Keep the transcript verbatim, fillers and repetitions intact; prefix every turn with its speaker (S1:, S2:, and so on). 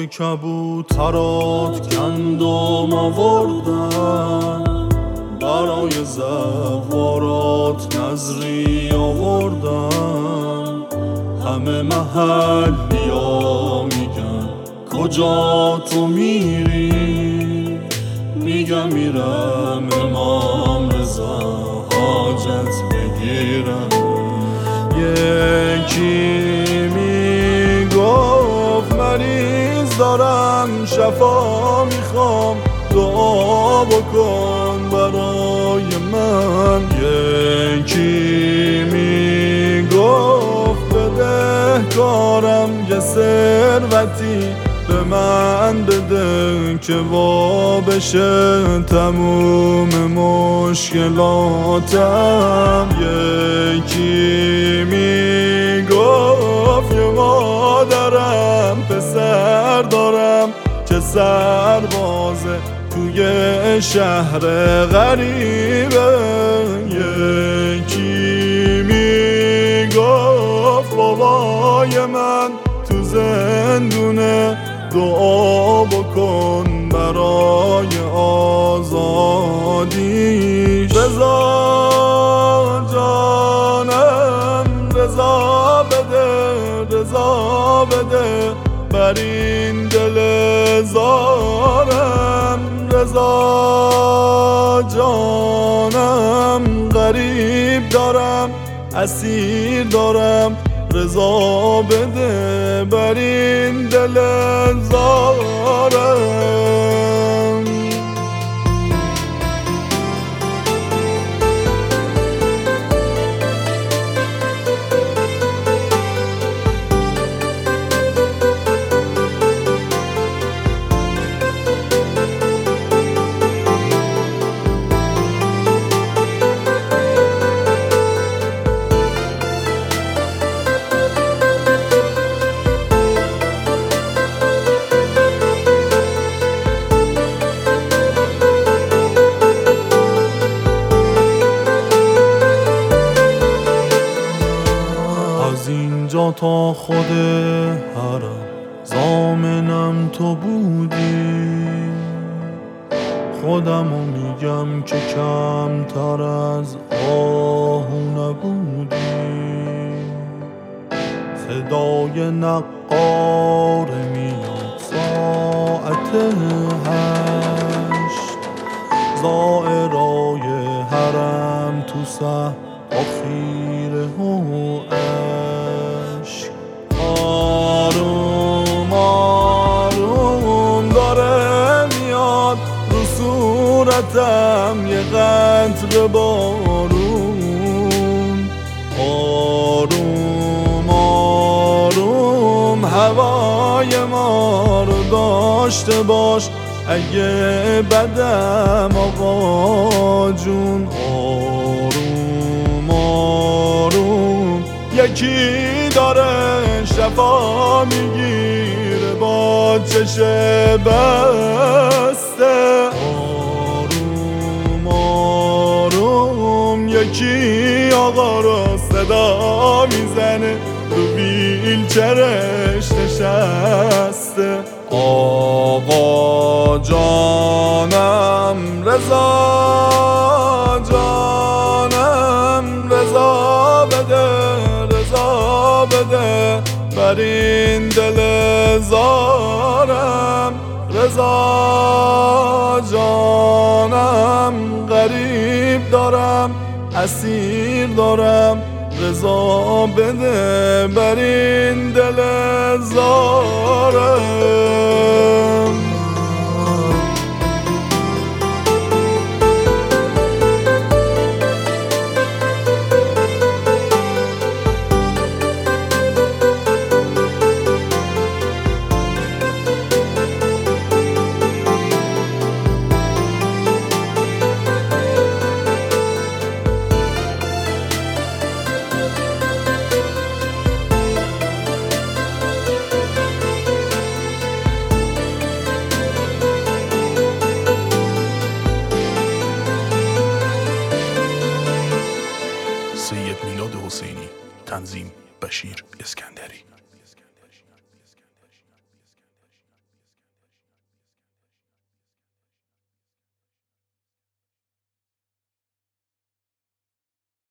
S1: برای کبوترات گندم آوردم، برای زوارات نظری آوردم. همه محلیا میگن کجا تو میری، میگم میرم امام رضا حاجت بگیرم. یکی میگفت مریض دارم شفا میخوام، دعا بکن برای من. یکی میگفت بدهکارم یه ثروتی به من بده که وا بشه تموم مشکلاتم. یکی میگفت یه مادرم پسر دارم که سربازه توی شهر غریبه. یکی میگفت بابای من تو زندونه، دعا بکن برای آزادیش. رضا جانم رضا بده، رضا بده بر این دل زارم. رضا جانم غریب دارم، اسیر دارم، رضا بده بر این دل زارم. از اینجا تا خود حرم ضامنم تو بودی، خودمو میگم که کمتر از آهو نبودی. صدای نقاره میاد ساعت هشت، زائرای حرم تو صف آخیره و عشق. آروم آروم داره میاد رو صورتم یه قطره بارون. آروم آروم هوای ما رو داشته باش اگه بدم آقا جون. آروم آروم یکی داره شفا میگیره با چشم بسته. آروم آروم یکی آقا رو صدا میزنه رو ویلچرش نشسته. آقا جانم رضا جانم رضا بده، رضا بده بر این دل زارم. رضا جانم غریب دارم، اسیر دارم، رضا بده بر این دل زارم.